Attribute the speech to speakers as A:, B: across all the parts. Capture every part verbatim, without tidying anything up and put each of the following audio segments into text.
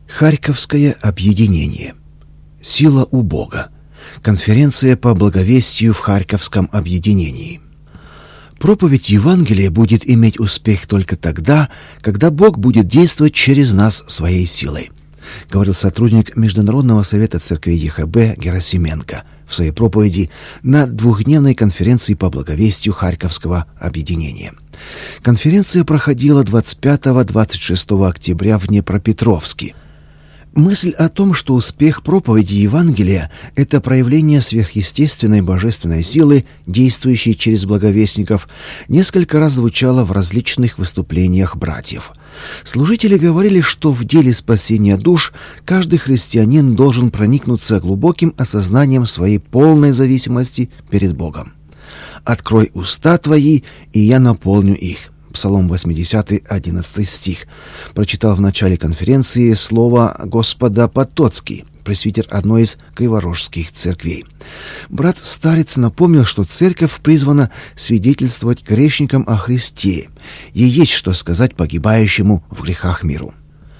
A: Харьковское объединение. Сила у Бога. Конференция по благовестию в Харьковском объединении. Проповедь Евангелия будет иметь успех только тогда, когда Бог будет действовать через нас своей силой, говорил сотрудник Международного совета церкви ЕХБ Герасименко в своей проповеди на двухдневной конференции по благовестию Харьковского объединения. Конференция проходила двадцать пятого — двадцать шестого октября в Днепропетровске. Мысль о том, что успех проповеди Евангелия – это проявление сверхъестественной божественной силы, действующей через благовестников, несколько раз звучала в различных выступлениях братьев. Служители говорили, что в деле спасения душ каждый христианин должен проникнуться глубоким осознанием своей полной зависимости перед Богом. «Открой уста твои, и я наполню их». Псалом восьмидесятый, одиннадцатый стих. Прочитал в начале конференции слово Господа Потоцкий, пресвитер одной из криворожских церквей. Брат-старец напомнил, что церковь призвана свидетельствовать грешникам о Христе. Ей есть что сказать погибающему в грехах миру.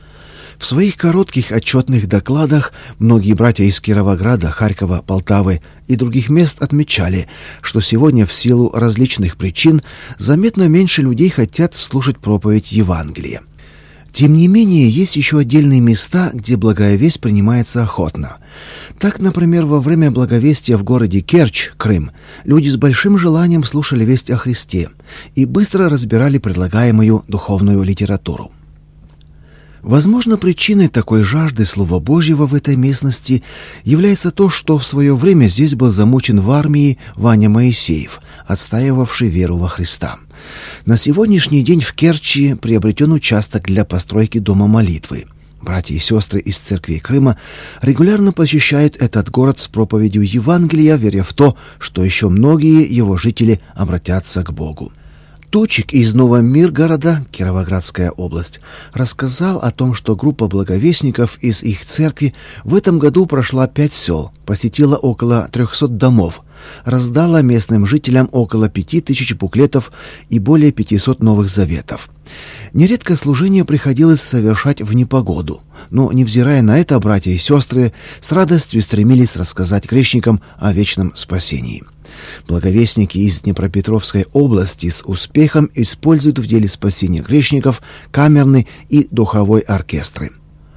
A: В своих коротких отчетных докладах многие братья из Кировограда, Харькова, Полтавы и других мест отмечали, что сегодня в силу различных причин заметно меньше людей хотят слушать проповедь Евангелия. Тем не менее, есть еще отдельные места, где благая весть принимается охотно. Так, например, во время благовестия в городе Керчь, Крым, люди с большим желанием слушали весть о Христе и быстро разбирали предлагаемую духовную литературу. Возможно, причиной такой жажды Слова Божьего в этой местности является то, что в свое время здесь был замучен в армии Ваня Моисеев, отстаивавший веру во Христа. На сегодняшний день в Керчи приобретен участок для постройки дома молитвы. Братья и сестры из церкви Крыма регулярно посещают этот город с проповедью Евангелия, веря в то, что еще многие его жители обратятся к Богу. Тучик из Новомиргорода, Кировоградская область, рассказал о том, что группа благовестников из их церкви в этом году прошла пять сел, посетила около трехсот домов, раздала местным жителям около пяти тысяч буклетов и более пятисот новых заветов. Нередко служение приходилось совершать в непогоду, но, невзирая на это, братья и сестры с радостью стремились рассказать грешникам о вечном спасении. Благовестники из Днепропетровской области с успехом используют в деле спасения грешников камерный и духовой оркестры.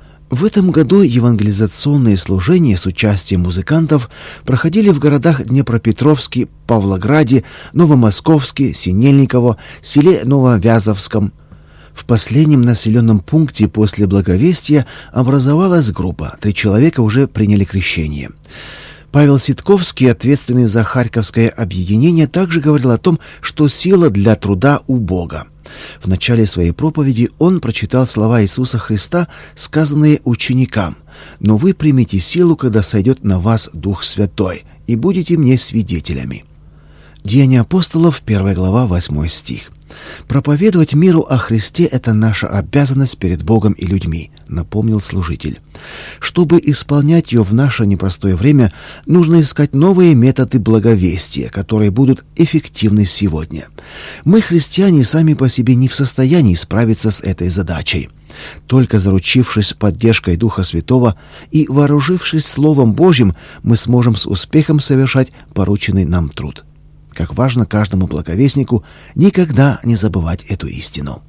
A: В этом году евангелизационные служения с участием музыкантов проходили в городах Днепропетровске, Павлограде, Новомосковске, Синельниково, селе Нововязовском. В последнем населенном пункте после благовестия образовалась группа, три человека уже приняли крещение. Павел Ситковский, ответственный за Харьковское объединение, также говорил о том, что сила для труда у Бога. В начале своей проповеди он прочитал слова Иисуса Христа, сказанные ученикам: «Но вы примите силу, когда сойдет на вас Дух Святой, и будете мне свидетелями». Деяния апостолов, первая глава, восьмой стих. «Проповедовать миру о Христе – это наша обязанность перед Богом и людьми», – напомнил служитель. Чтобы исполнять ее в наше непростое время, нужно искать новые методы благовестия, которые будут эффективны сегодня. Мы, христиане, сами по себе не в состоянии справиться с этой задачей. Только заручившись поддержкой Духа Святого и вооружившись Словом Божьим, мы сможем с успехом совершать порученный нам труд. Как важно каждому благовестнику никогда не забывать эту истину.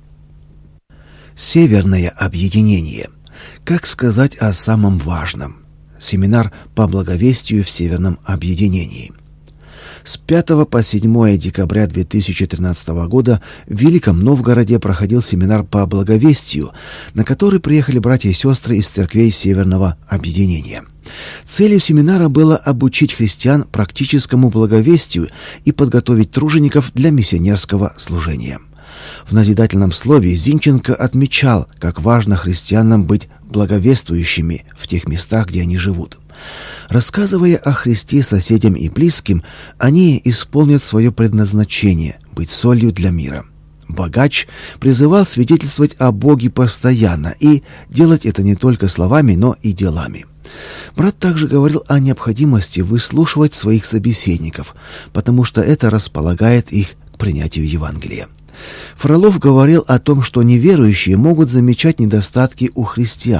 A: Северное объединение. Как сказать о самом важном? Семинар по благовестию в Северном объединении. С пятого по седьмое декабря две тысячи тринадцатого года в Великом Новгороде проходил семинар по благовестию, на который приехали братья и сестры из церквей Северного объединения. Целью семинара было обучить христиан практическому благовестию и подготовить тружеников для миссионерского служения. В назидательном слове Зинченко отмечал, как важно христианам быть благовествующими в тех местах, где они живут. Рассказывая о Христе соседям и близким, они исполнят свое предназначение – быть солью для мира. Богач призывал свидетельствовать о Боге постоянно и делать это не только словами, но и делами. Брат также говорил о необходимости выслушивать своих собеседников, потому что это располагает их к принятию Евангелия. Фролов говорил о том, что неверующие могут замечать недостатки у христиан.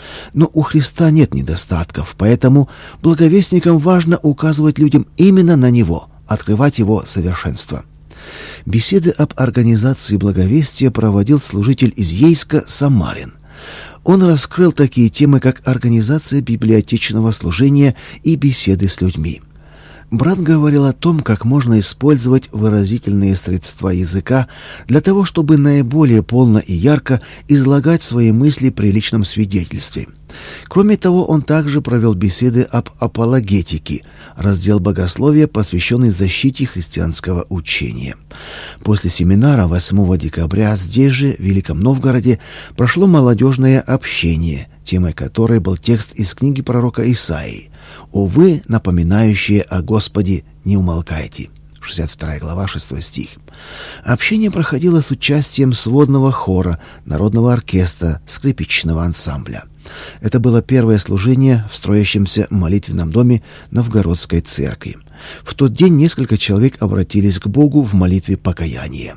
A: Но у Христа нет недостатков, поэтому благовестникам важно указывать людям именно на Него, открывать Его совершенство. Беседы об организации благовестия проводил служитель из Ейска Самарин. Он раскрыл такие темы, как организация библиотечного служения и беседы с людьми. Брат говорил о том, как можно использовать выразительные средства языка для того, чтобы наиболее полно и ярко излагать свои мысли при личном свидетельстве. Кроме того, он также провел беседы об апологетике, раздел богословия, посвященный защите христианского учения. После семинара восьмого декабря здесь же, в Великом Новгороде, прошло молодежное общение, темой которой был текст из книги пророка Исаии «О вы, напоминающие о Господе, не умолкайте». шестьдесят вторая глава, шестой стих. Общение проходило с участием сводного хора, народного оркестра, скрипичного ансамбля. Это было первое служение в строящемся молитвенном доме Новгородской церкви. В тот день несколько человек обратились к Богу в молитве покаяния.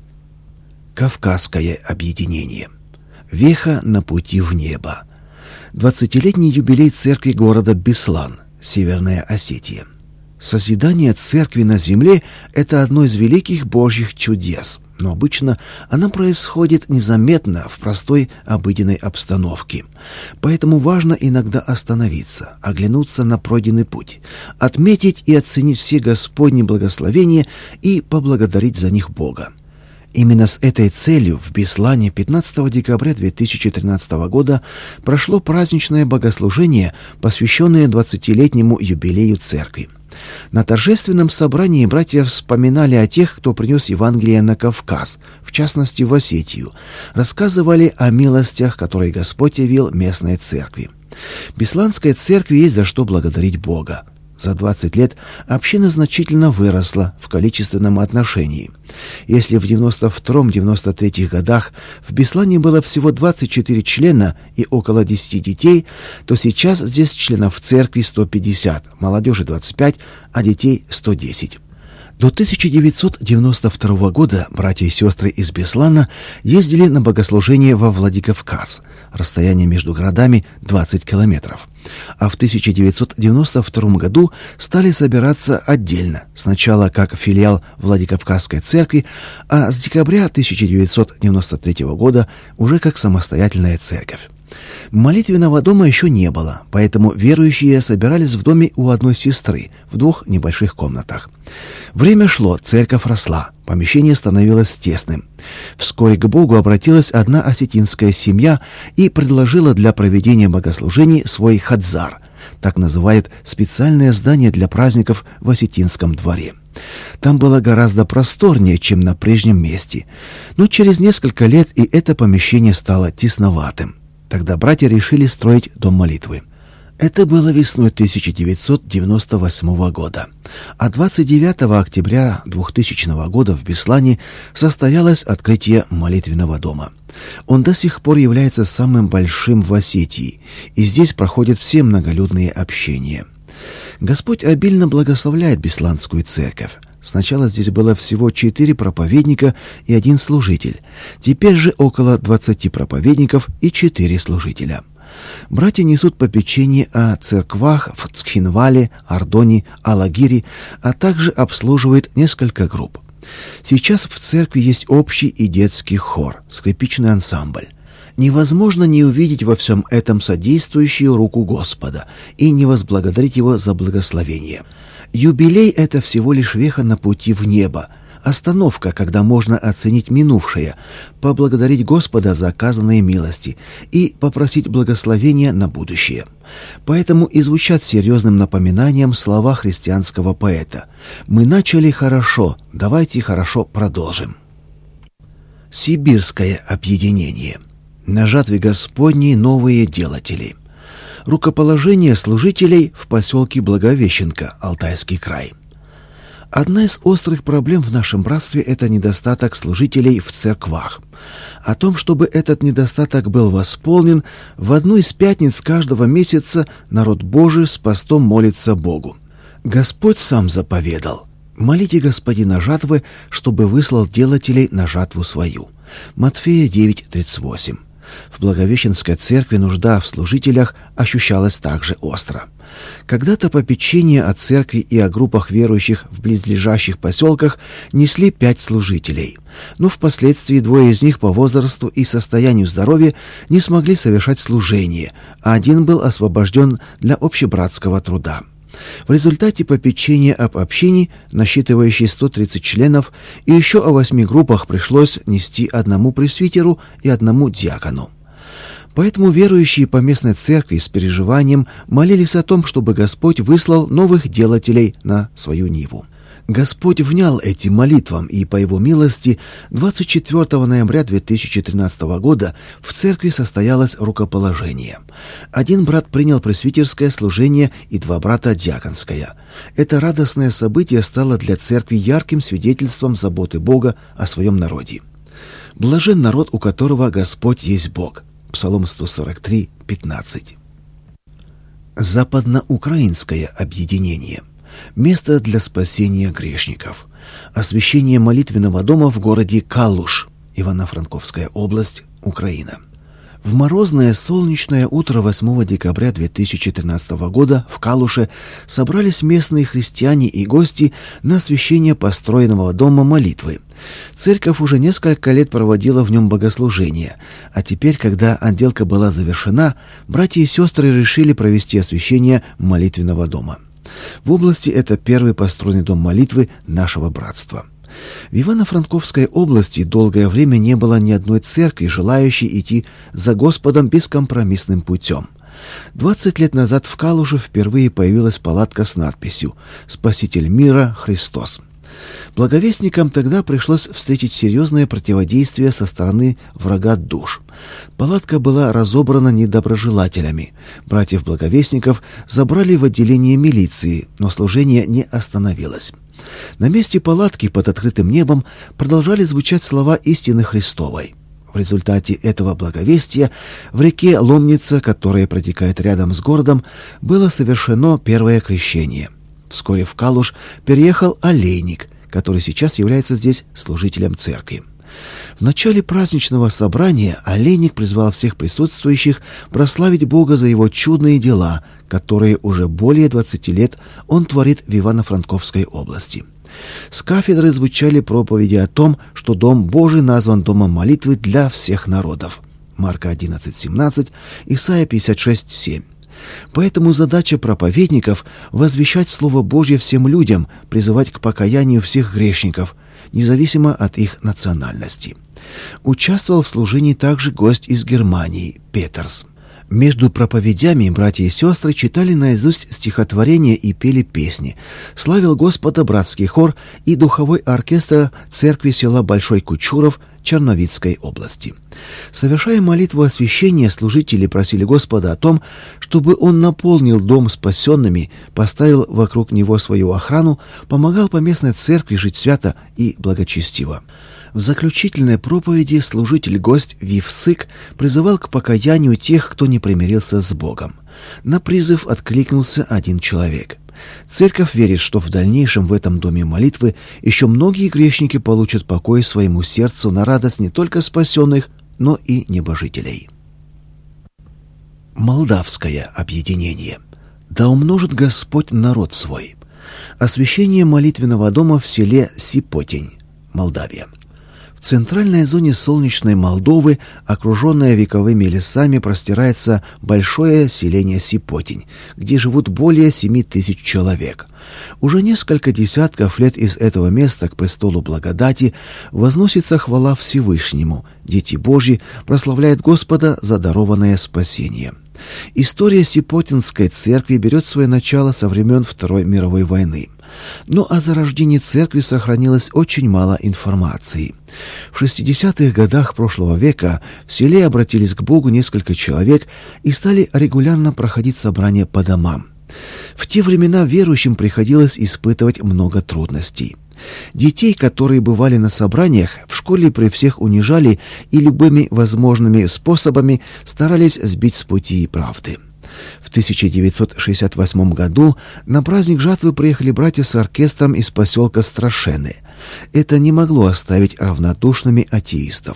A: Кавказское объединение. Веха на пути в небо. Двадцатилетний юбилей церкви города Беслан, Северная Осетия. Созидание церкви на земле – это одно из великих Божьих чудес, но обычно оно происходит незаметно в простой обыденной обстановке. Поэтому важно иногда остановиться, оглянуться на пройденный путь, отметить и оценить все Господни благословения и поблагодарить за них Бога. Именно с этой целью в Беслане пятнадцатого декабря две тысячи тринадцатого года прошло праздничное богослужение, посвященное двадцатилетнему юбилею церкви. На торжественном собрании братья вспоминали о тех, кто принес Евангелие на Кавказ, в частности в Осетию, рассказывали о милостях, которые Господь явил местной церкви. Бесланской церкви есть за что благодарить Бога. За двадцать лет община значительно выросла в количественном отношении. Если в девяносто втором — девяносто третьем годах в Беслане было всего двадцать четыре члена и около десяти детей, то сейчас здесь членов церкви сто пятьдесят, молодежи двадцать пять, а детей сто десять. До тысяча девятьсот девяносто второго года братья и сестры из Беслана ездили на богослужение во Владикавказ. Расстояние между городами двадцать километров. А в тысяча девятьсот девяносто втором году стали собираться отдельно, сначала как филиал Владикавказской церкви, а с декабря тысяча девятьсот девяносто третьего года уже как самостоятельная церковь. Молитвенного дома еще не было, поэтому верующие собирались в доме у одной сестры в двух небольших комнатах. Время шло, церковь росла, помещение становилось тесным. Вскоре к Богу обратилась одна осетинская семья и предложила для проведения богослужений свой хадзар, так называют специальное здание для праздников в осетинском дворе. Там было гораздо просторнее, чем на прежнем месте, но через несколько лет и это помещение стало тесноватым. Тогда братья решили строить дом молитвы. Это было весной тысяча девятьсот девяносто восьмого года. А двадцать девятого октября двухтысячного года в Беслане состоялось открытие молитвенного дома. Он до сих пор является самым большим в Осетии, и здесь проходят все многолюдные общения. Господь обильно благословляет Бесланскую церковь. Сначала здесь было всего четыре проповедника и один служитель. Теперь же около двадцати проповедников и четыре служителя. Братья несут попечение о церквах в Цхинвале, Ардоне, Алагире, а также обслуживают несколько групп. Сейчас в церкви есть общий и детский хор, скрипичный ансамбль. Невозможно не увидеть во всем этом содействующую руку Господа и не возблагодарить Его за благословение. Юбилей — это всего лишь веха на пути в небо, остановка, когда можно оценить минувшее, поблагодарить Господа за оказанные милости и попросить благословения на будущее. Поэтому и звучат серьезным напоминанием слова христианского поэта: «Мы начали хорошо, давайте хорошо продолжим». Сибирское объединение. На жатве Господней новые делатели. Рукоположение служителей в поселке Благовещенко, Алтайский край. Одна из острых проблем в нашем братстве – это недостаток служителей в церквах. О том, чтобы этот недостаток был восполнен, в одну из пятниц каждого месяца народ Божий с постом молится Богу. Господь сам заповедал: «Молите Господина жатвы, чтобы выслал делателей на жатву свою». Матфея девять тридцать восемь. В Благовещенской церкви нужда в служителях ощущалась также остро. Когда-то попечение о церкви и о группах верующих в близлежащих поселках несли пять служителей, но впоследствии двое из них по возрасту и состоянию здоровья не смогли совершать служение, а один был освобожден для общебратского труда. В результате попечения об общине, насчитывающей сто тридцать членов, и еще о восьми группах пришлось нести одному пресвитеру и одному диакону. Поэтому верующие по местной церкви с переживанием молились о том, чтобы Господь выслал новых делателей на свою ниву. Господь внял этим молитвам, и по Его милости двадцать четвёртого ноября две тысячи тринадцатого года в церкви состоялось рукоположение. Один брат принял пресвитерское служение и два брата диаконское. Это радостное событие стало для церкви ярким свидетельством заботы Бога о своем народе. «Блажен народ, у которого Господь есть Бог». Псалом сто сорок три, пятнадцать. Западноукраинское объединение. Место для спасения грешников. Освящение молитвенного дома в городе Калуш, Ивано-Франковская область, Украина. В морозное солнечное утро восьмого декабря две тысячи тринадцатого года в Калуше собрались местные христиане и гости на освящение построенного дома молитвы. Церковь уже несколько лет проводила в нем богослужение, а теперь, когда отделка была завершена, братья и сестры решили провести освящение молитвенного дома. В области это первый построенный дом молитвы нашего братства. В Ивано-Франковской области долгое время не было ни одной церкви, желающей идти за Господом бескомпромиссным путем. Двадцать лет назад в Калуше впервые появилась палатка с надписью «Спаситель мира Христос». Благовестникам тогда пришлось встретить серьезное противодействие со стороны врага душ. Палатка была разобрана недоброжелателями. Братьев-благовестников забрали в отделение милиции, но служение не остановилось. На месте палатки под открытым небом продолжали звучать слова истины Христовой. В результате этого благовестия в реке Ломница, которая протекает рядом с городом, было совершено первое крещение. Вскоре в Калуш переехал Олейник, который сейчас является здесь служителем церкви. В начале праздничного собрания Олейник призвал всех присутствующих прославить Бога за его чудные дела, которые уже более двадцати лет он творит в Ивано-Франковской области. С кафедры звучали проповеди о том, что Дом Божий назван домом молитвы для всех народов. Марка одиннадцать семнадцать, Исайя пятьдесят шесть семь. Поэтому задача проповедников – возвещать Слово Божье всем людям, призывать к покаянию всех грешников, независимо от их национальности. Участвовал в служении также гость из Германии – Петерс. Между проповедями братья и сестры читали наизусть стихотворения и пели песни. Славил Господа братский хор и духовой оркестр церкви села Большой Кучуров Черновицкой области. Совершая молитву освящения, служители просили Господа о том, чтобы Он наполнил дом спасенными, поставил вокруг него свою охрану, помогал по местной церкви жить свято и благочестиво. В заключительной проповеди служитель-гость Вивсык призывал к покаянию тех, кто не примирился с Богом. На призыв откликнулся один человек. Церковь верит, что в дальнейшем в этом доме молитвы еще многие грешники получат покой своему сердцу на радость не только спасенных, но и небожителей. Молдавское объединение. Да умножит Господь народ свой. Освящение молитвенного дома в селе Сипотень, Молдавия. В центральной зоне солнечной Молдовы, окруженная вековыми лесами, простирается большое селение Сипотень, где живут более семи тысяч человек. Уже несколько десятков лет из этого места к престолу благодати возносится хвала Всевышнему. Дети Божьи прославляют Господа за дарованное спасение. История Сипотинской церкви берет свое начало со времен Второй мировой войны. Но о зарождении церкви сохранилось очень мало информации. В шестидесятых годах прошлого века в селе обратились к Богу несколько человек и стали регулярно проходить собрания по домам. В те времена верующим приходилось испытывать много трудностей. Детей, которые бывали на собраниях, в школе при всех унижали и любыми возможными способами старались сбить с пути правды. В тысяча девятьсот шестьдесят восьмом году на праздник жатвы приехали братья с оркестром из поселка Страшены. Это не могло оставить равнодушными атеистов.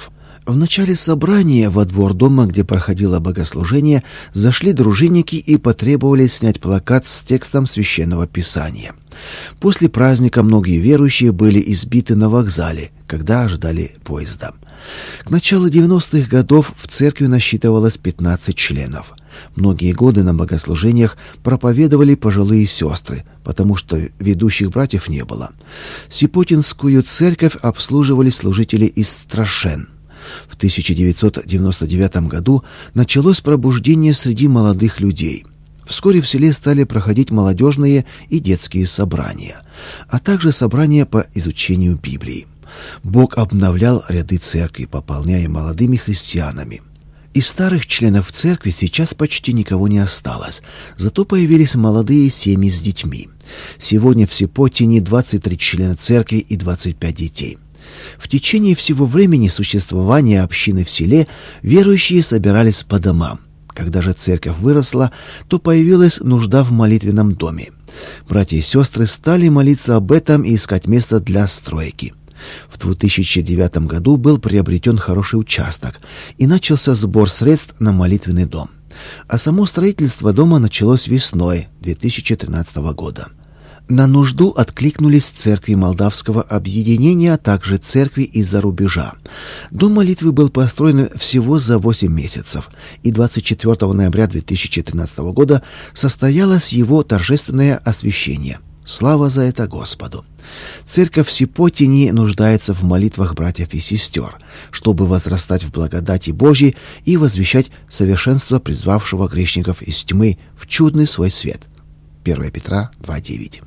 A: В начале собрания во двор дома, где проходило богослужение, зашли дружинники и потребовали снять плакат с текстом Священного Писания. После праздника многие верующие были избиты на вокзале, когда ожидали поезда. К началу девяностых годов в церкви насчитывалось пятнадцать членов. Многие годы на богослужениях проповедовали пожилые сестры, потому что ведущих братьев не было. Сипотинскую церковь обслуживали служители из Страшен. В тысяча девятьсот девяносто девятом году началось пробуждение среди молодых людей. Вскоре в селе стали проходить молодежные и детские собрания, а также собрания по изучению Библии. Бог обновлял ряды церкви, пополняя молодыми христианами. Из старых членов церкви сейчас почти никого не осталось, зато появились молодые семьи с детьми. Сегодня в Сипотине двадцать три члена церкви и двадцать пять детей. В течение всего времени существования общины в селе верующие собирались по домам. Когда же церковь выросла, то появилась нужда в молитвенном доме. Братья и сестры стали молиться об этом и искать место для стройки. В две тысячи девятом году был приобретен хороший участок, и начался сбор средств на молитвенный дом. А само строительство дома началось весной две тысячи тринадцатого года. На нужду откликнулись церкви Молдавского объединения, а также церкви из-за рубежа. Дом молитвы был построен всего за восемь месяцев, и двадцать четвёртого ноября две тысячи тринадцатого года состоялось его торжественное освящение. Слава за это Господу! Церковь в Сипотине нуждается в молитвах братьев и сестер, чтобы возрастать в благодати Божьей и возвещать совершенство призвавшего грешников из тьмы в чудный свой свет. первое Петра два девять.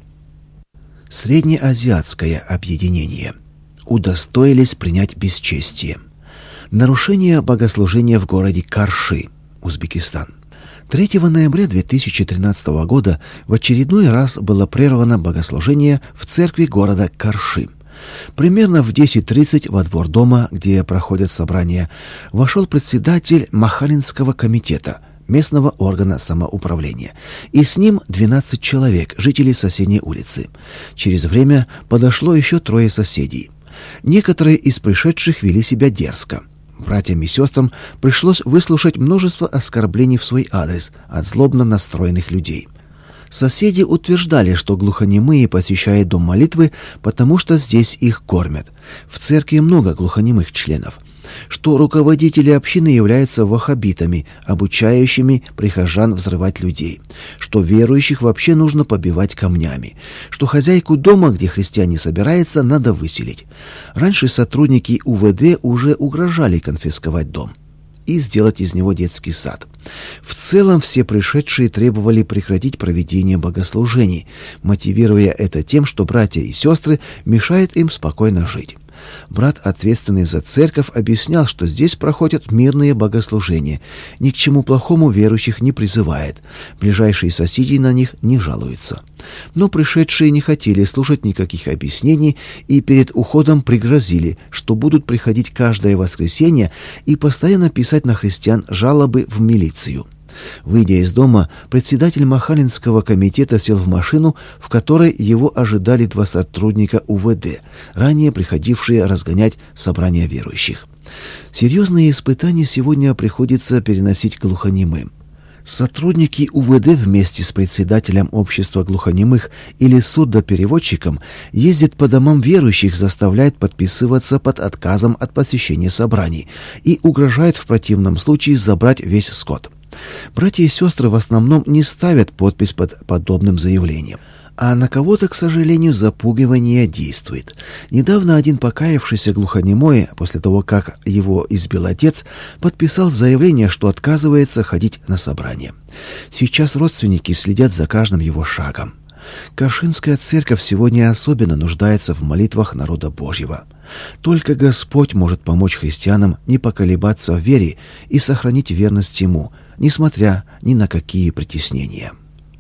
A: Среднеазиатское объединение. Удостоились принять бесчестие. Нарушение богослужения в городе Карши, Узбекистан. третьего ноября две тысячи тринадцатого года в очередной раз было прервано богослужение в церкви города Карши. Примерно в десять тридцать во двор дома, где проходят собрания, вошел председатель Махалинского комитета, местного органа самоуправления, и с ним двенадцать человек, жителей соседней улицы. Через время подошло еще трое соседей. Некоторые из пришедших вели себя дерзко. Братьям и сестрам пришлось выслушать множество оскорблений в свой адрес от злобно настроенных людей. Соседи утверждали, что глухонемые посещают дом молитвы, потому что здесь их кормят. В церкви много глухонемых членов. Что руководители общины являются ваххабитами, обучающими прихожан взрывать людей, что верующих вообще нужно побивать камнями, что хозяйку дома, где христиане собираются, надо выселить. Раньше сотрудники У В Д уже угрожали конфисковать дом и сделать из него детский сад. В целом все пришедшие требовали прекратить проведение богослужений, мотивируя это тем, что братья и сестры мешают им спокойно жить. Брат, ответственный за церковь, объяснял, что здесь проходят мирные богослужения, ни к чему плохому верующих не призывает, ближайшие соседи на них не жалуются. Но пришедшие не хотели слушать никаких объяснений и перед уходом пригрозили, что будут приходить каждое воскресенье и постоянно писать на христиан жалобы в милицию. Выйдя из дома, председатель Махалинского комитета сел в машину, в которой его ожидали два сотрудника У В Д, ранее приходившие разгонять собрания верующих. Серьезные испытания сегодня приходится переносить глухонемым. Сотрудники У В Д вместе с председателем общества глухонемых или сурдопереводчиком ездят по домам верующих, заставляют подписываться под отказом от посещения собраний и угрожают в противном случае забрать весь скот. Братья и сестры в основном не ставят подпись под подобным заявлением. А на кого-то, к сожалению, запугивание действует. Недавно один покаявшийся глухонемой, после того, как его избил отец, подписал заявление, что отказывается ходить на собрание. Сейчас родственники следят за каждым его шагом. Каршинская церковь сегодня особенно нуждается в молитвах народа Божьего. Только Господь может помочь христианам не поколебаться в вере и сохранить верность Ему, несмотря ни на какие притеснения.